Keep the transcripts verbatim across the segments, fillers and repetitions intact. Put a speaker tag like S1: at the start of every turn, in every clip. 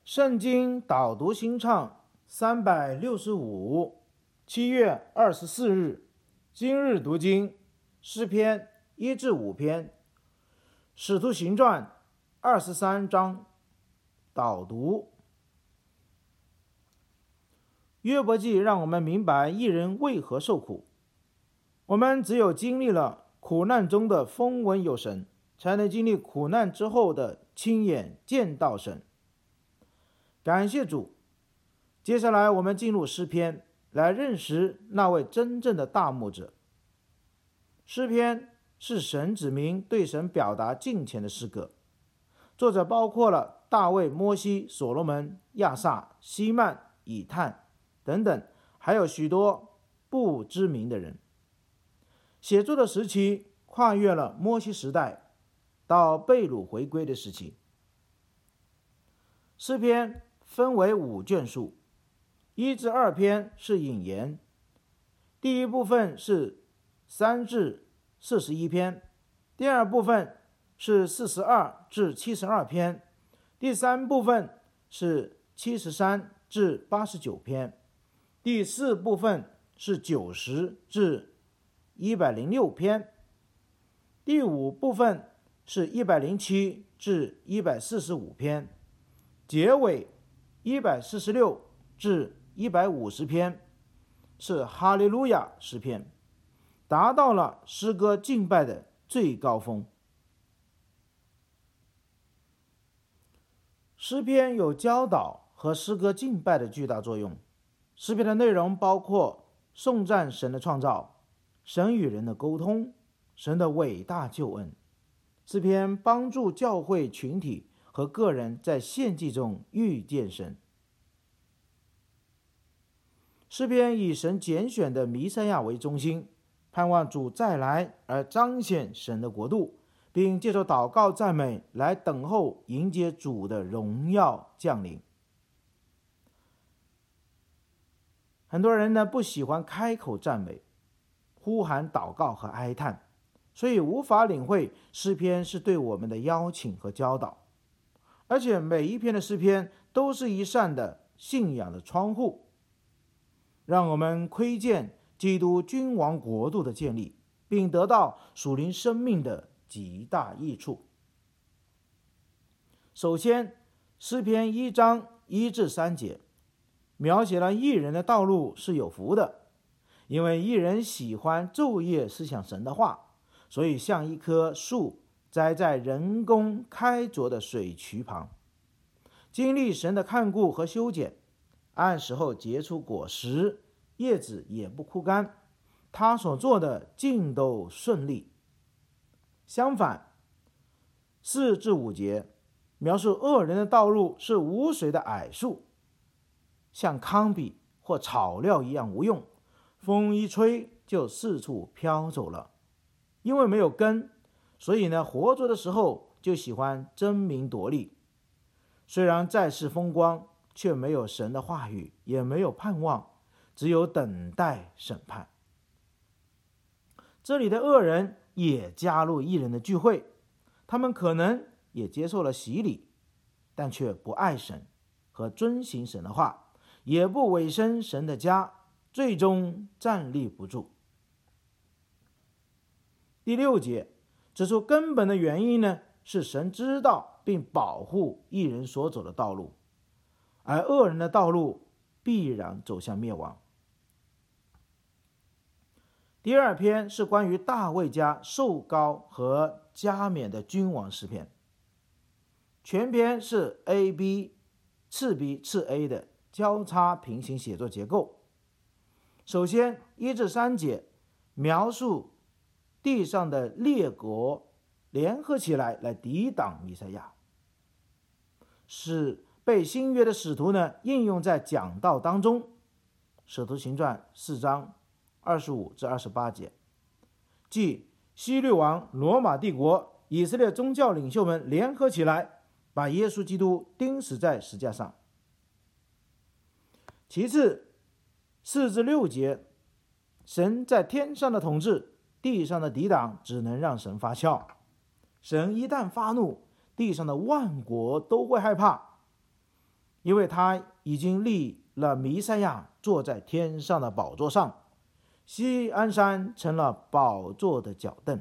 S1: 圣经导读新唱三百六十五，七月二十四日，今日读经诗篇一至五篇，使徒行传二十三章导读。约伯记让我们明白义人为何受苦。我们只有经历了苦难中的风闻有神，才能经历苦难之后的亲眼见到神。感谢主。接下来我们进入诗篇，来认识那位真正的大牧者。诗篇是神指明对神表达敬虔的诗歌，作者包括了大卫、摩西、所罗门、亚萨、希曼、以探等等，还有许多不知名的人。写作的时期跨越了摩西时代到被掳回归的时期。诗篇分为五卷书，一至二篇是引言，第一部分是三至四十一篇，第二部分是四十二至七十二篇，第三部分是七十三至八十九篇，第四部分是九十至一百零六篇，第五部分是一百零七至一百四十五篇，结尾一百四十六至一百五十篇是哈利路亚诗篇，达到了诗歌敬拜的最高峰。诗篇有教导和诗歌敬拜的巨大作用。诗篇的内容包括颂赞神的创造，神与人的沟通，神的伟大救恩。诗篇帮助教会群体和个人在献祭中遇见神。诗篇以神拣选的弥赛亚为中心，盼望主再来而彰显神的国度，并借着祷告赞美来等候迎接主的荣耀降临。很多人呢不喜欢开口赞美，呼喊祷告和哀叹，所以无法领会诗篇是对我们的邀请和教导。而且每一篇的诗篇都是一扇的信仰的窗户，让我们窥见基督君王国度的建立，并得到属灵生命的极大益处。首先，诗篇一章一至三节描写了义人的道路是有福的，因为义人喜欢昼夜思想神的话，所以像一棵树栽在人工开凿的水渠旁，经历神的看顾和修剪，按时候结出果实，叶子也不枯干，他所做的尽都顺利。相反，四至五节描述恶人的道路是无水的矮树，像糠秕或草料一样无用，风一吹就四处飘走了。因为没有根，所以呢，活着的时候就喜欢争名夺利。虽然在世风光，却没有神的话语，也没有盼望，只有等待审判。这里的恶人也加入义人的聚会，他们可能也接受了洗礼，但却不爱神和遵行神的话，也不委身神的家，最终站立不住。第六节指出根本的原因呢，是神知道并保护义人所走的道路，而恶人的道路必然走向灭亡。第二篇是关于大卫家受膏和加冕的君王诗篇，全篇是 A B 次 B 次 A 的交叉平行写作结构。首先一至三节描述地上的列国联合起来来抵挡弥赛亚，是被新约的使徒呢应用在讲道当中。使徒行传四章二十五至二十八节，即希律王、罗马帝国、以色列宗教领袖们联合起来，把耶稣基督钉死在十字架上。其次，四至六节，神在天上的统治，地上的抵挡只能让神发笑。神一旦发怒，地上的万国都会害怕。 因为他已经立了弥赛亚坐在天上的宝座上，锡安山成了宝座的脚凳。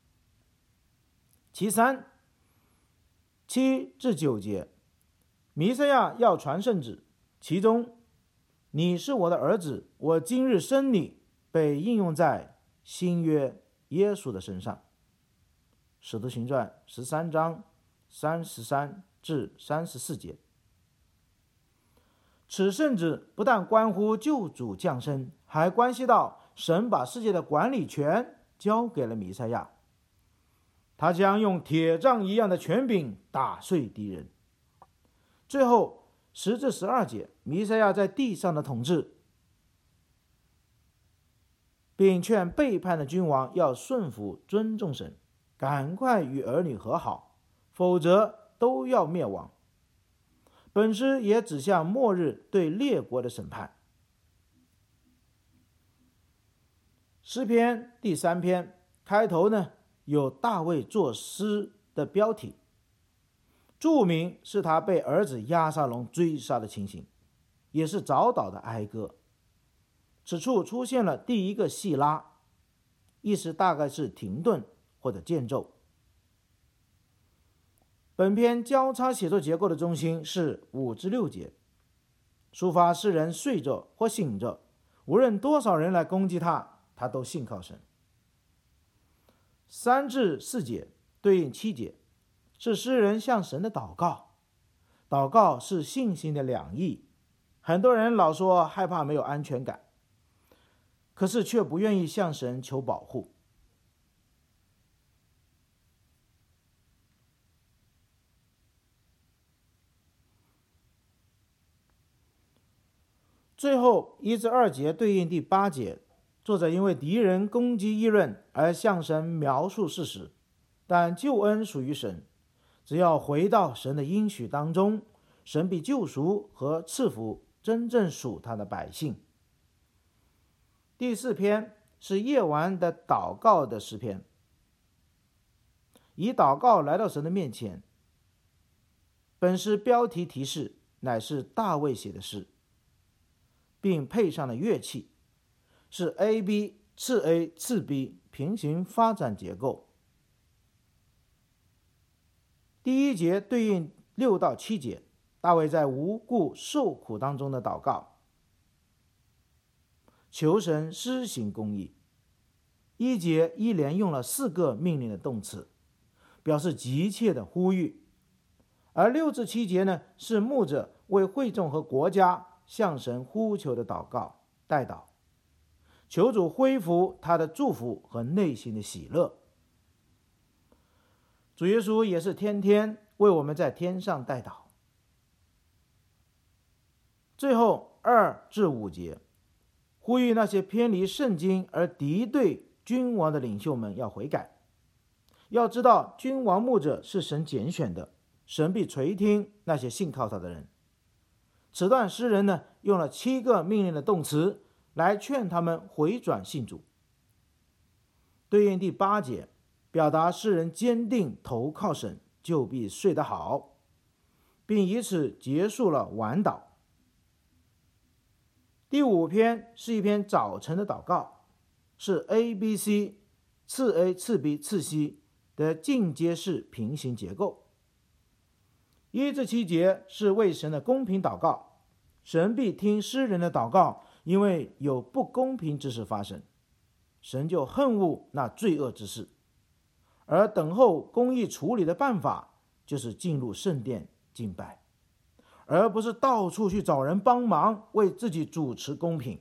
S1: 其三，七至九节，弥赛亚要传圣旨，其中你是我的儿子，我今日生你，被应用在新约耶稣的身上。使徒行传十三章三十三至三十四节。此圣旨不但关乎救主降生，还关系到神把世界的管理权交给了弥赛亚，他将用铁杖一样的权柄打碎敌人。最后十至十二节，弥赛亚在地上的统治，并劝背叛的君王要顺服尊重神，赶快与儿女和好，否则都要灭亡。本诗也指向末日对列国的审判。诗篇第三篇开头呢，有大卫作诗的标题，注明是他被儿子押沙龙追杀的情形，也是早祷的哀歌。此处出现了第一个细拉，意思大概是停顿或者间奏。本篇交叉写作结构的中心是五至六节，抒发诗人睡着或醒着，无论多少人来攻击他，他都信靠神。三至四节对应七节，是诗人向神的祷告。祷告是信心的两翼，很多人老说害怕没有安全感，可是却不愿意向神求保护。最后一至二节对应第八节，作者因为敌人攻击议论而向神描述事实，但救恩属于神，只要回到神的应许当中，神必救赎和赐福真正属他的百姓。第四篇是夜晚的祷告的诗篇，以祷告来到神的面前。本诗标题提示乃是大卫写的诗，并配上了乐器，是 A B 次 A 次 B 平行发展结构。第一节对应六到七节，大卫在无故受苦当中的祷告，求神施行公义。一节一连用了四个命令的动词，表示急切的呼吁。而六至七节呢，是牧者为会众和国家向神呼求的祷告代祷，求主恢复他的祝福和内心的喜乐。主耶稣也是天天为我们在天上代祷。最后二至五节呼吁那些偏离圣经而敌对君王的领袖们要悔改，要知道君王牧者是神拣选的，神必垂听那些信靠他的人。此段诗人呢，用了七个命令的动词来劝他们回转信主。对应第八节，表达诗人坚定投靠神，就必睡得好，并以此结束了晚祷。第五篇是一篇早晨的祷告，是 A B C 次 A 次 B 次 C 的进阶式平行结构。一至七节是为神的公平祷告，神必听诗人的祷告，因为有不公平之事发生，神就恨恶那罪恶之事，而等候公义处理的办法就是进入圣殿敬拜，而不是到处去找人帮忙为自己主持公平。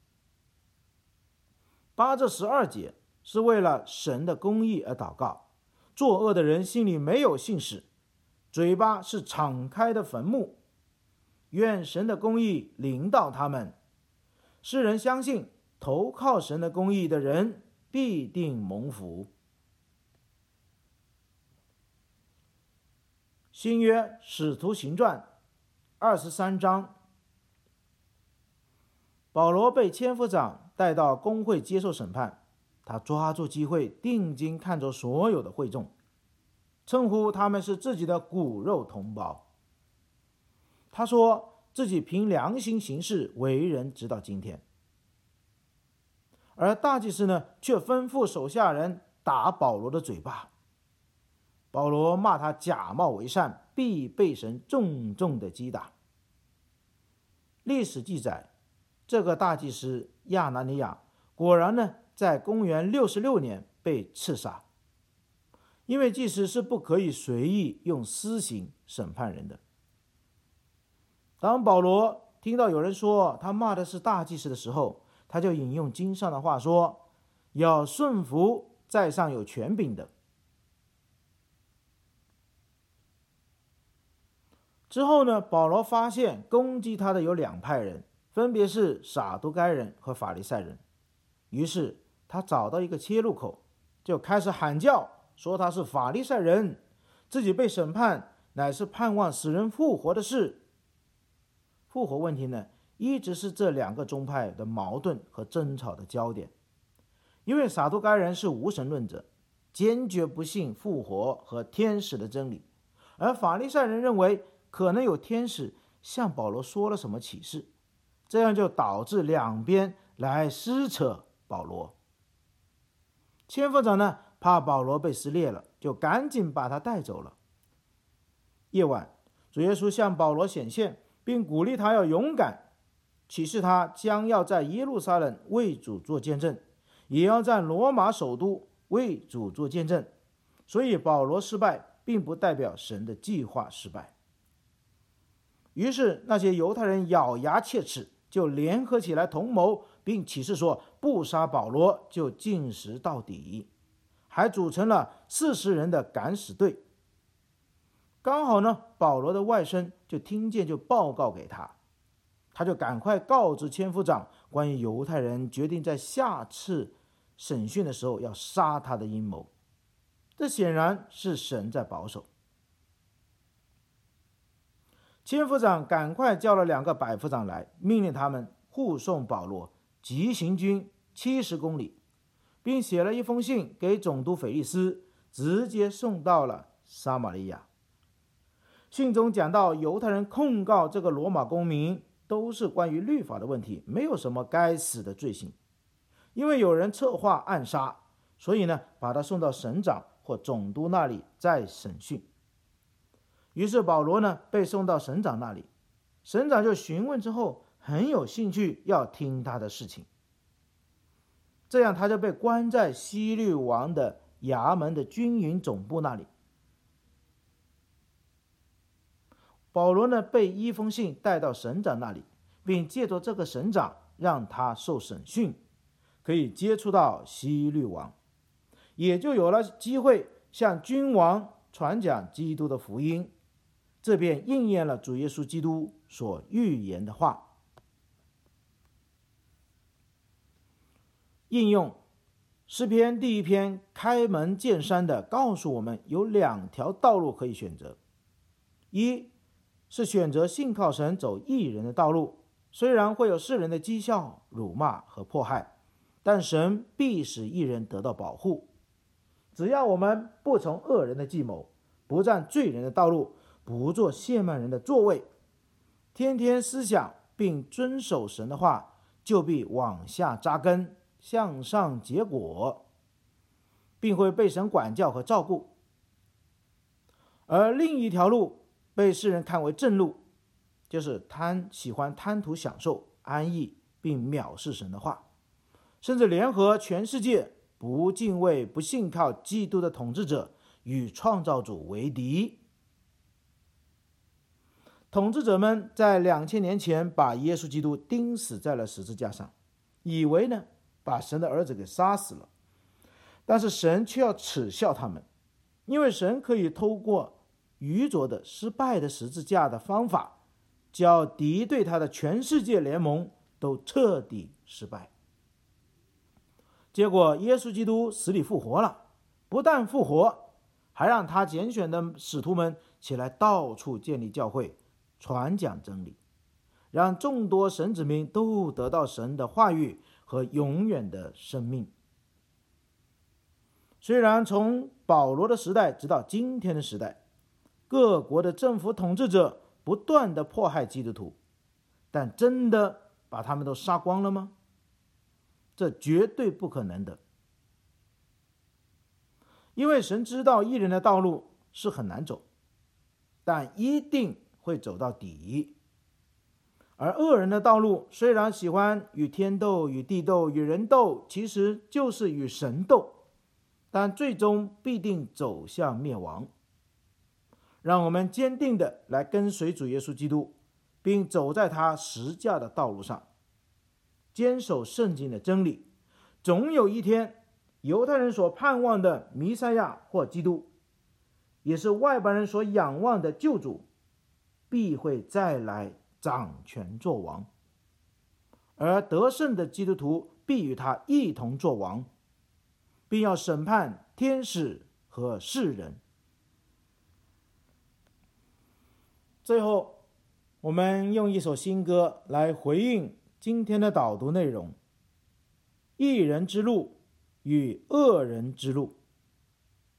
S1: 八至十二节是为了神的公义而祷告，作恶的人心里没有信使，嘴巴是敞开的坟墓，愿神的公义临到他们。诗人相信投靠神的公义的人必定蒙福。新约使徒行传二十三章，保罗被千夫长带到公会接受审判，他抓住机会定睛看着所有的会众，称呼他们是自己的骨肉同胞。他说自己凭良心行事，为人直到今天。而大祭司呢，却吩咐手下人打保罗的嘴巴。保罗骂他假冒为善，必被神重重的击打。历史记载，这个大祭司亚拿尼亚果然呢，在公元六十六年被刺杀。因为祭司是不可以随意用私刑审判人的。当保罗听到有人说他骂的是大祭司的时候，他就引用经上的话说，要顺服在上有权柄的。之后呢，保罗发现攻击他的有两派人，分别是撒都该人和法利赛人。于是他找到一个切入口，就开始喊叫，说他是法利赛人，自己被审判乃是盼望死人复活的事。复活问题呢，一直是这两个宗派的矛盾和争吵的焦点。因为撒都该人是无神论者，坚决不信复活和天使的真理，而法利赛人认为可能有天使向保罗说了什么启示，这样就导致两边来撕扯保罗。千夫长呢，怕保罗被撕裂了，就赶紧把他带走了。夜晚，主耶稣向保罗显现，并鼓励他要勇敢，启示他将要在耶路撒冷为主做见证，也要在罗马首都为主做见证。所以保罗失败并不代表神的计划失败。于是那些犹太人咬牙切齿，就联合起来同谋，并起誓说不杀保罗就禁食到底，还组成了四十人的敢死队。刚好呢，保罗的外甥就听见，就报告给他，他就赶快告知千夫长关于犹太人决定在下次审讯的时候要杀他的阴谋。这显然是神在保守。千夫长赶快叫了两个百夫长来，命令他们护送保罗急行军七十公里，并写了一封信给总督腓力斯，直接送到了撒玛利亚。信中讲到，犹太人控告这个罗马公民都是关于律法的问题，没有什么该死的罪行。因为有人策划暗杀，所以呢，把他送到省长或总督那里再审讯。于是保罗呢被送到省长那里，省长就询问之后，很有兴趣要听他的事情。这样他就被关在希律王的衙门的军营总部那里。保罗呢被一封信带到省长那里，并借着这个省长让他受审讯，可以接触到希律王，也就有了机会向君王传讲基督的福音。这便应验了主耶稣基督所预言的话。应用诗篇第一篇开门见山的告诉我们，有两条道路可以选择。一是选择信靠神走义人的道路，虽然会有世人的讥笑、辱骂和迫害，但神必使义人得到保护。只要我们不从恶人的计谋，不占罪人的道路，不做亵慢人的座位，天天思想并遵守神的话，就必往下扎根，向上结果，并会被神管教和照顾。而另一条路被世人看为正路，就是贪喜欢贪图享受、安逸，并藐视神的话，甚至联合全世界不敬畏、不信靠基督的统治者，与创造主为敌。统治者们在两千年前把耶稣基督钉死在了十字架上，以为呢把神的儿子给杀死了，但是神却要耻笑他们，因为神可以透过愚拙的失败的十字架的方法，叫敌对他的全世界联盟都彻底失败。结果耶稣基督死里复活了，不但复活，还让他拣选的使徒们起来到处建立教会，传讲真理，让众多神子民都得到神的话语和永远的生命。虽然从保罗的时代直到今天的时代，各国的政府统治者不断地迫害基督徒， 但真的把他们都杀光了吗？这绝对不可能的。因为神知道义人的道路是很难走，但一定会走到底。而恶人的道路虽然喜欢与天斗、与地斗、与人斗，其实就是与神斗，但最终必定走向灭亡。让我们坚定的来跟随主耶稣基督，并走在他十架的道路上，坚守圣经的真理。总有一天，犹太人所盼望的弥赛亚或基督，也是外邦人所仰望的救主，必会再来掌权作王，而得胜的基督徒必与他一同作王，并要审判天使和世人。最后，我们用一首新歌来回应今天的导读内容：义人之路与恶人之路。